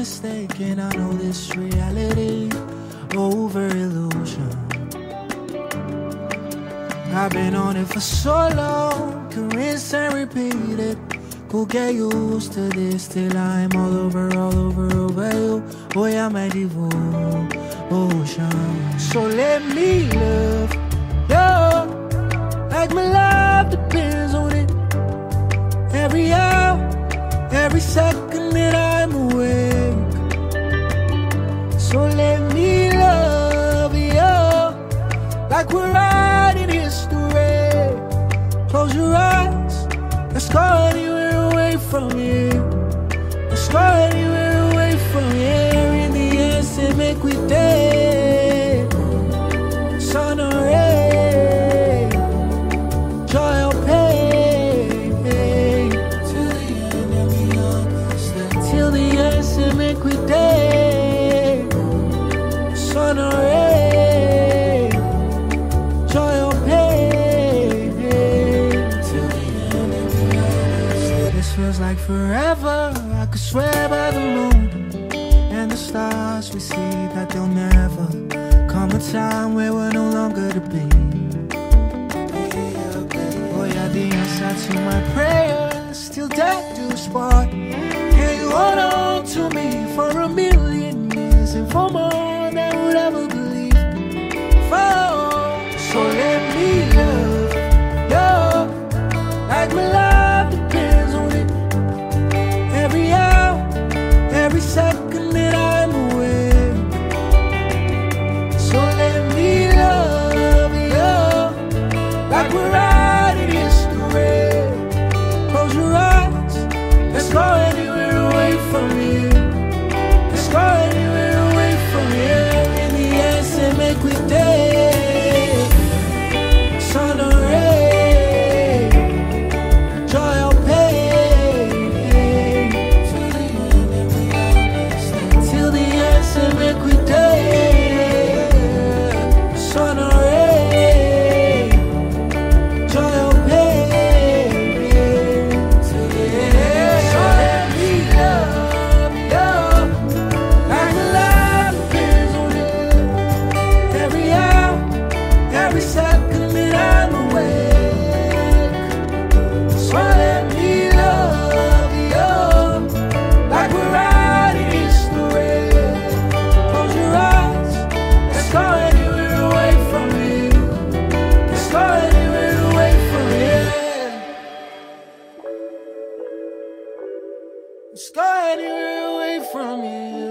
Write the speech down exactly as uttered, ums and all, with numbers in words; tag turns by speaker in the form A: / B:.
A: mistaken. I know this reality over illusion. I've been on it for so long, can rinse and repeat it. Could get used to this till I'm all over, all over, over you. Boy, I'm a devotion. So let me love you like my life depends on it. Every hour, every second that I'm awake. So let me love you like we're writing history. Close your eyes, let's go anywhere away from here. Let's go anywhere away from here. In the end, say make we day. Sun or rain, joy or pain. Till the end and beyond. Till the end, say make we day. Sun or rain, joy or pain. Till the end and beyond. This feels like forever. I could swear by the moon and the stars we see that they'll never come a time where we're no longer to be. Oh yeah, the answer to my prayers still dead to spot. Can you hold on to me for a million years and for more than would ever believe? For so let me love you like my life depends on it. Every hour, every second that I'm awake. So let me love you like we're writing history. Close your eyes, let's go anywhere away from here. Let's go anywhere away from here. In the end, say make we day. Sun or rain, joy or pain. Till the end, say make we day. Sun or rain, joy or pain. Till the end, so let me love you like my life depends on it. Every hour, every second that I'm awake. So let me love you like we're writing history. Close your eyes, let's go anywhere away from here. Let's go anywhere away from here. Let's go anywhere away from here.